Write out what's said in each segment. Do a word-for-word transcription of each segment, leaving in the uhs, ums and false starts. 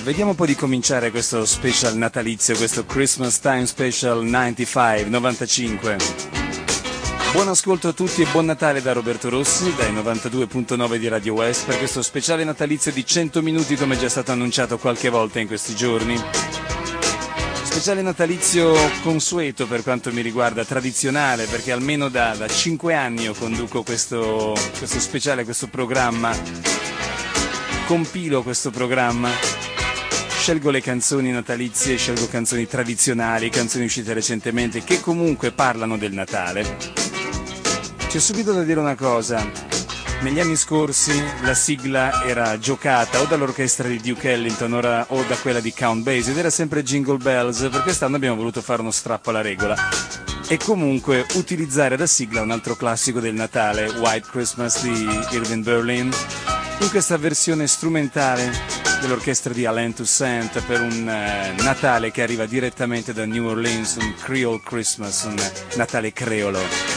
vediamo un po' di cominciare questo special natalizio, questo Christmas Time Special novantacinque, novantacinque. Buon ascolto a tutti e buon Natale da Roberto Rossi, dai novantadue virgola nove di Radio West, per questo speciale natalizio di cento minuti, come già stato annunciato qualche volta in questi giorni. Speciale natalizio consueto per quanto mi riguarda, tradizionale, perché almeno da, da cinque anni io conduco questo, questo speciale, questo programma, compilo questo programma, scelgo le canzoni natalizie, scelgo canzoni tradizionali, canzoni uscite recentemente che comunque parlano del Natale. C'è subito da dire una cosa. Negli anni scorsi la sigla era giocata o dall'orchestra di Duke Ellington ora, o da quella di Count Basie ed era sempre Jingle Bells. Per quest'anno abbiamo voluto fare uno strappo alla regola e comunque utilizzare da sigla un altro classico del Natale, White Christmas di Irving Berlin, in questa versione strumentale dell'orchestra di Alain Toussaint per un uh, Natale che arriva direttamente da New Orleans, un Creole Christmas, un Natale creolo.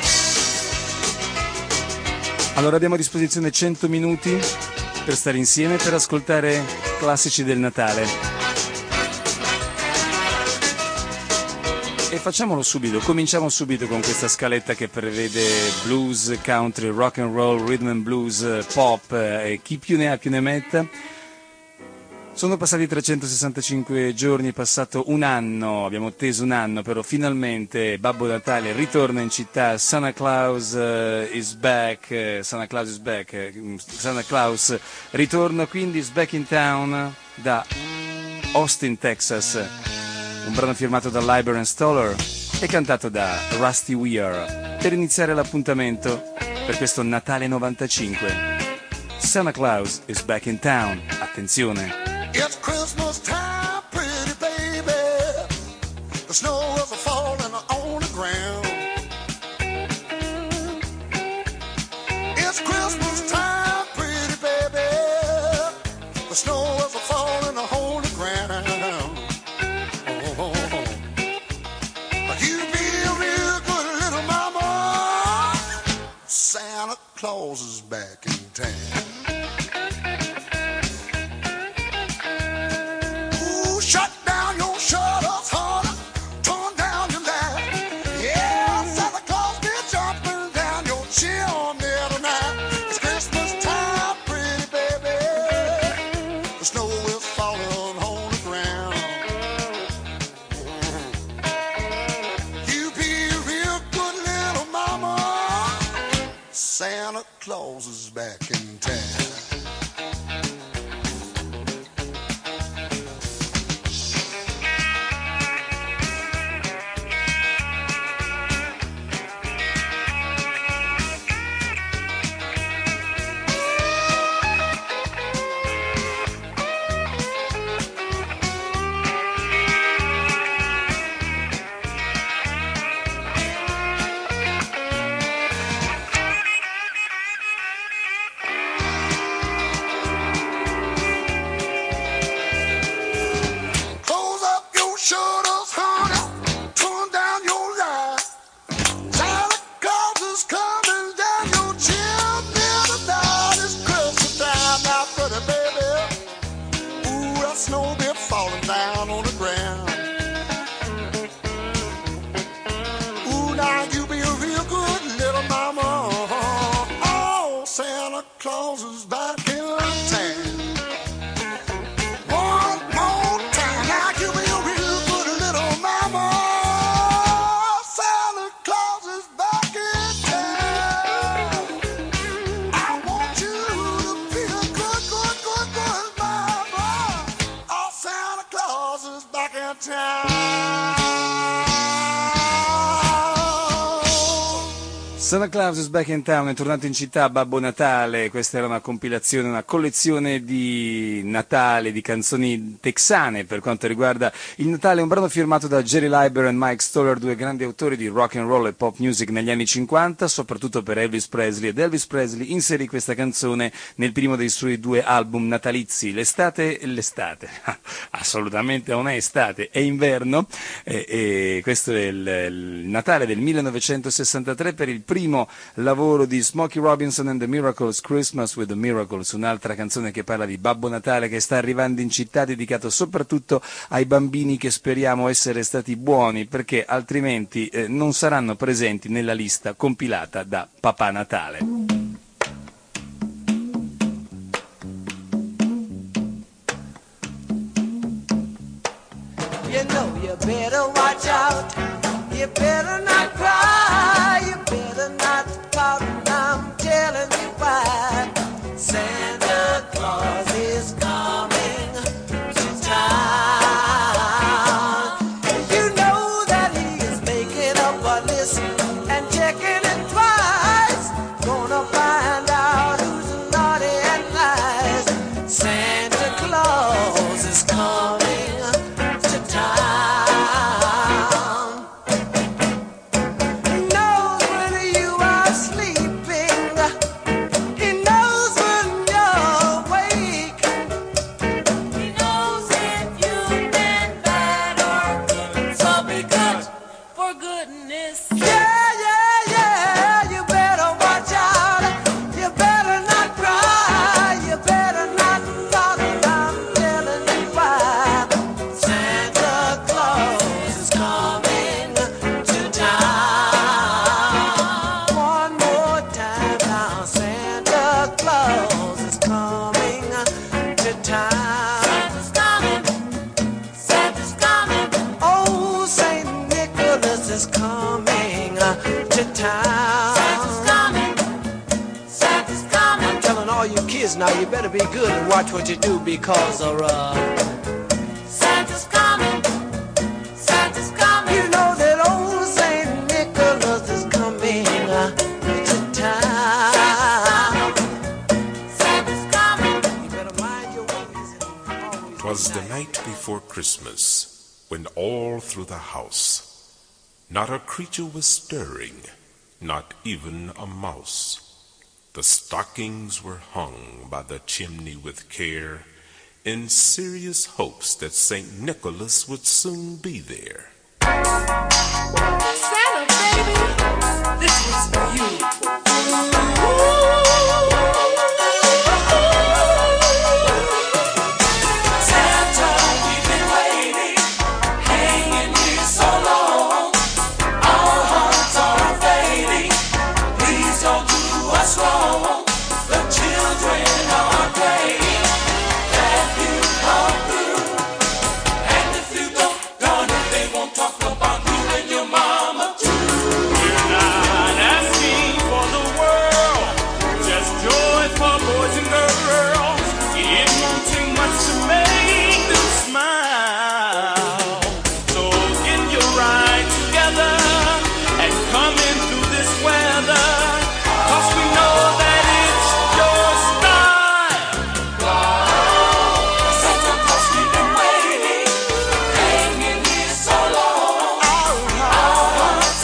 Allora abbiamo a disposizione cento minuti per stare insieme, per ascoltare classici del Natale. E facciamolo subito, cominciamo subito con questa scaletta che prevede blues, country, rock and roll, rhythm and blues, pop e chi più ne ha più ne metta. Sono passati trecentosessantacinque giorni, è passato un anno, abbiamo atteso un anno, però finalmente Babbo Natale ritorna in città, Santa Claus uh, is back, uh, Santa Claus is back, uh, Santa Claus ritorna quindi, is back in town da Austin, Texas, un brano firmato da Leiber and Stoller e cantato da Rusty Weir, per iniziare l'appuntamento per questo Natale novantacinque. Santa Claus is back in town, attenzione! It's Christmas time, pretty baby. The snow is falling on the ground. It's Christmas time, pretty baby. The snow is falling on the ground. Oh, you be a real good little mama. Santa Claus is back in town. Shut down your shutters, honey. Turn down your light. Yeah, Santa Claus be jumping down your chimney tonight. It's Christmas time, pretty baby. The snow is falling on the ground. You be a real good little mama. Santa Claus is back in town. Santa Claus is back in town, è tornato in città Babbo Natale. Questa era una compilazione, una collezione di Natale, di canzoni texane per quanto riguarda il Natale, un brano firmato da Jerry Leiber e Mike Stoller, due grandi autori di rock and roll e pop music negli anni cinquanta, soprattutto per Elvis Presley, ed Elvis Presley inserì questa canzone nel primo dei suoi due album natalizi, l'estate e l'estate, assolutamente non è estate, è inverno, e, e questo è il, il Natale del millenovecentosessantatré per il primo primo lavoro di Smokey Robinson and the Miracles, Christmas with the Miracles, un'altra canzone che parla di Babbo Natale che sta arrivando in città, dedicato soprattutto ai bambini che speriamo essere stati buoni, perché altrimenti eh, non saranno presenti nella lista compilata da Papà Natale. You know you better watch out, you better not cry, you better not pout, I'm telling you why. Santa Claus is coming to town. You know that he is making up a list and checking it twice, gonna find out who's naughty and nice. Santa Claus is coming to town. He knows when you are sleeping, he knows when you're awake, He knows if you've been bad or good. So be good, for goodness sake. yeah, yeah, yeah, you better watch out, you better not cry, you better not pout, I'm telling you why. Santa Claus is coming to town. One more time now, Santa Claus is coming to town. Santa's coming, Santa's coming, Oh, Saint Nicholas is coming to town. Santa's coming, Santa's coming. I'm telling all you kids now, you better be good and watch what you do because of, uh, Santa's coming, Santa's coming. you know that old Saint Nicholas is coming uh, to town. Santa's coming. You better mind your ways and always 'Twas be the nice. night before Christmas, when all through the house not a creature was stirring, not even a mouse. The stockings were hung by the chimney with care, in serious hopes that Saint Nicholas would soon be there. Santa, baby, this was for you. Santa, we've been waiting, hanging here so long. Our hearts are fading. Please don't do us wrong. The children are praying that you come through. And if you don't, darn it, they won't talk about you and your mama too. We're not asking for the world, just joy for boys and girls. It won't take much to make them smile. So get your ride together and come in through this weather, 'cause we know that it's your style. Santa Claus, we've been waiting, hanging here so long. Our hearts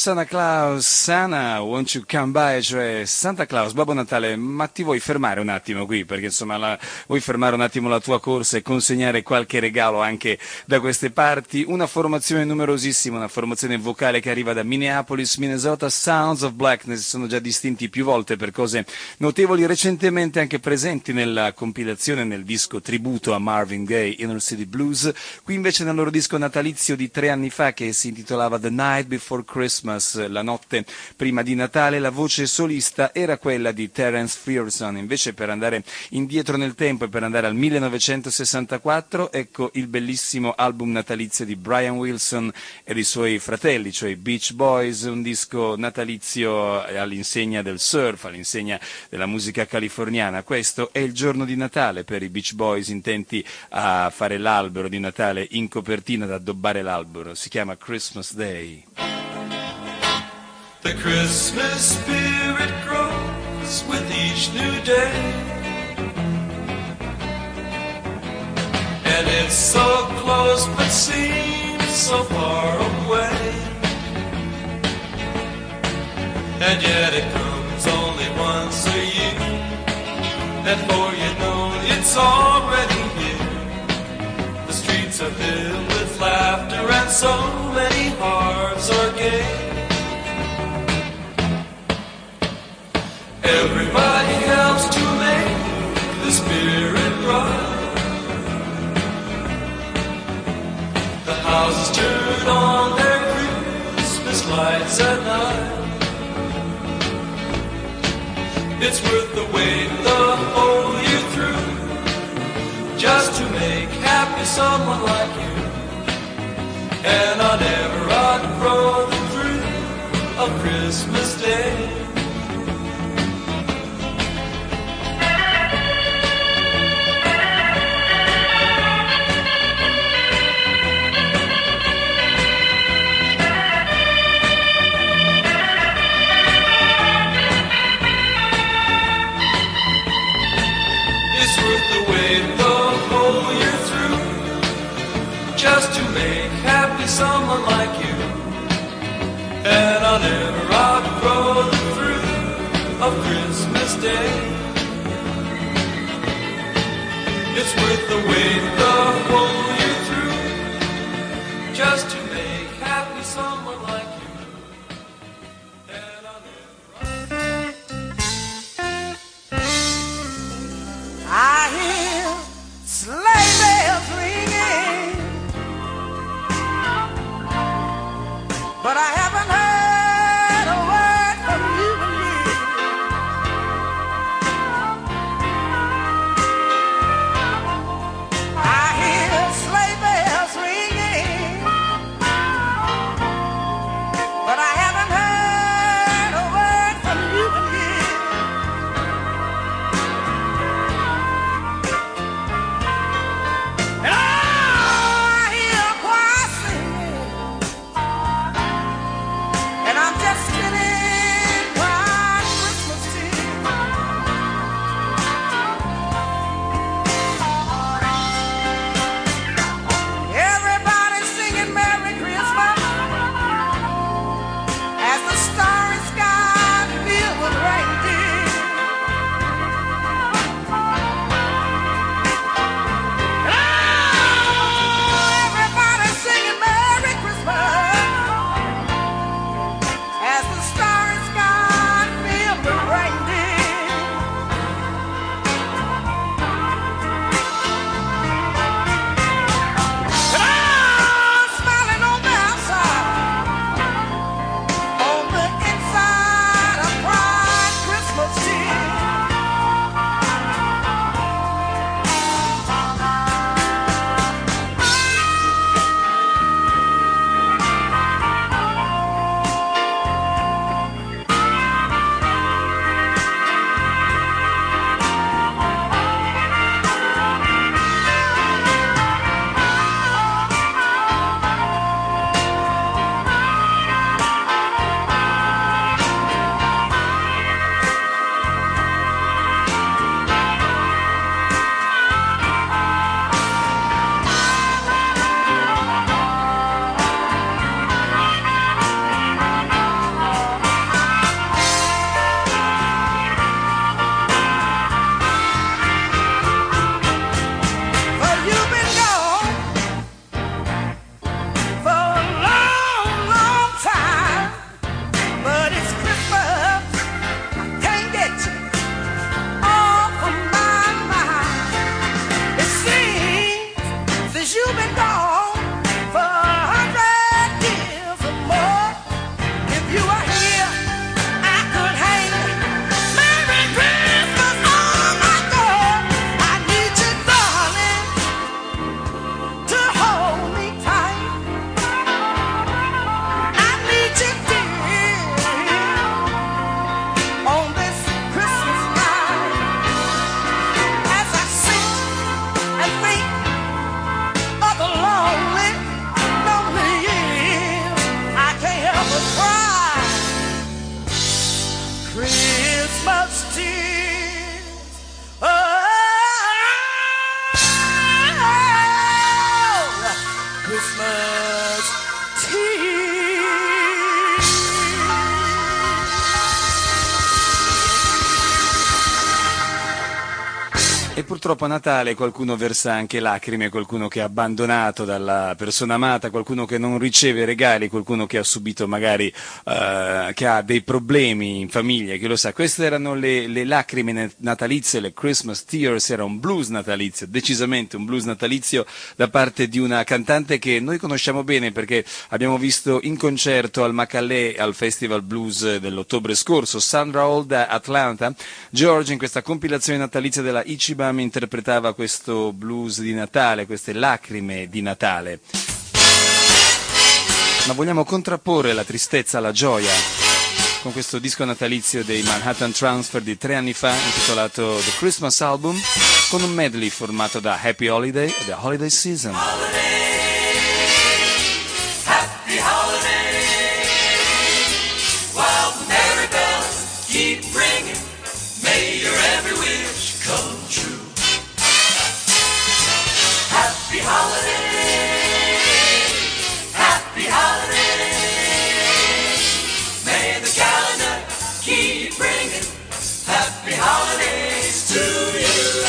Santa Claus, Santa, won't you come by? Cioè, Santa Claus, Babbo Natale, ma ti vuoi fermare un attimo qui? Perché insomma, la, vuoi fermare un attimo la tua corsa e consegnare qualche regalo anche da queste parti? Una formazione numerosissima, una formazione vocale che arriva da Minneapolis, Minnesota, Sounds of Blackness, si sono già distinti più volte per cose notevoli, recentemente anche presenti nella compilazione, nel disco tributo a Marvin Gaye, Inner City Blues, qui invece nel loro disco natalizio di tre anni fa che si intitolava The Night Before Christmas, la notte prima di Natale, la voce solista era quella di Terence Fearson. Invece, per andare indietro nel tempo e per andare al millenovecentosessantaquattro, ecco il bellissimo album natalizio di Brian Wilson e dei suoi fratelli, cioè i Beach Boys, un disco natalizio all'insegna del surf, all'insegna della musica californiana. Questo è il giorno di Natale per i Beach Boys, intenti a fare l'albero di Natale in copertina, ad addobbare l'albero. Si chiama Christmas Day. The Christmas spirit grows with each new day, and it's so close but seems so far away, and yet it comes only once a year, and before you know it's already here. The streets are filled with laughter and so many hearts are gay. Everybody helps to make the spirit bright. The houses turn on their Christmas lights at night. It's worth the wait the whole year through, just to make happy someone like you. And I'll never outgrow the thrill of Christmas Day. Just to make happy someone like you, and I'll never outgrow the thrill of Christmas Day. It's worth the wait the whole year through, just to make happy someone like you, and I'll never. I hear sleigh bells ringing, but I haven't heard a word from you and me. I hear sleigh bells ringing, Christmas tears. Oh, Christmas tears. E purtroppo a Natale qualcuno versa anche lacrime, qualcuno che è abbandonato dalla persona amata, qualcuno che non riceve regali, qualcuno che ha subito magari, eh, che ha dei problemi in famiglia, chi lo sa. Queste erano le, le lacrime natalizie, le Christmas Tears, era un blues natalizio, decisamente un blues natalizio da parte di una cantante che noi conosciamo bene perché abbiamo visto in concerto al Macalè al Festival Blues dell'ottobre scorso, Sandra Hall da Atlanta. George in questa compilazione natalizia della Ichiban interpretava questo blues di Natale, queste lacrime di Natale. Ma vogliamo contrapporre la tristezza alla gioia con questo disco natalizio dei Manhattan Transfer di tre anni fa intitolato The Christmas Album, con un medley formato da Happy Holiday e The Holiday Season. Happy holiday, while the merry bells keep ringing, may your every wish come true. Happy holiday, happy holiday, may the calendar keep bringing happy holidays to you.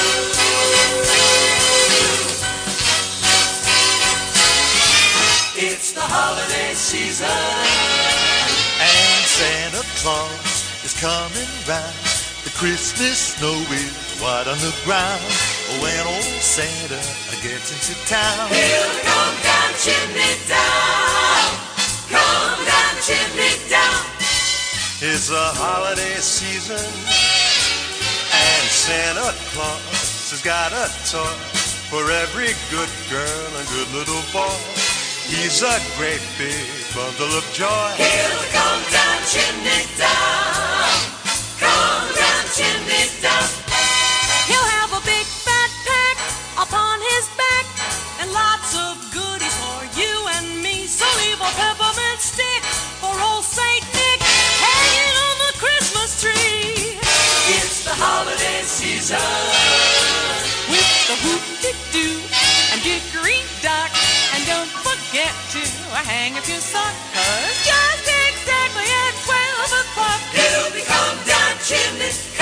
It's the holiday season, and Santa Claus is coming round. The Christmas snow is white on the ground. When old Santa gets into town, he'll come down chimney down, come down chimney down. it's a holiday season, and Santa Claus has got a toy for every good girl and good little boy. He's a great big bundle of joy. He'll come down chimney down, come down chimney down. He'll have a big fat pack upon his back and lots of goodies for you and me. So leave a peppermint stick for old Saint Nick hanging on the Christmas tree. It's the holiday season, With the whoop-de-doo and dickory-dock. And don't forget to hang up your sock, 'cause just exactly at twelve o'clock he'll be come down chimney